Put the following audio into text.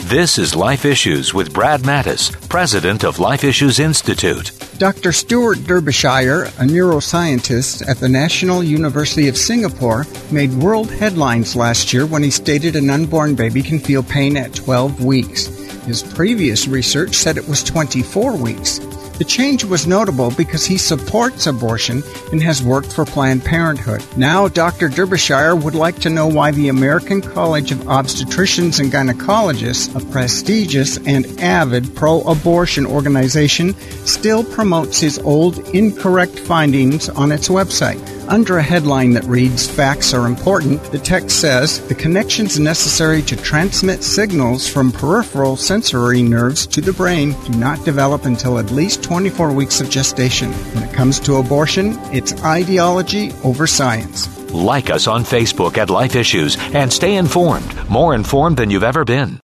This is Life Issues with Brad Mattis, president of Life Issues Institute. Dr. Stuart Derbyshire, a neuroscientist at the National University of Singapore, made world headlines last year when he stated an unborn baby can feel pain at 12 weeks. His previous research said it was 24 weeks. The change was notable because he supports abortion and has worked for Planned Parenthood. Now, Dr. Derbyshire would like to know why the American College of Obstetricians and Gynecologists, a prestigious and avid pro-abortion organization, still promotes his old, incorrect findings on its website. Under a headline that reads, "Facts are important," the text says, "The connections necessary to transmit signals from peripheral sensory nerves to the brain do not develop until at least 24 weeks of gestation. When it comes to abortion, it's ideology over science." Like us on Facebook at Life Issues and stay informed, more informed than you've ever been.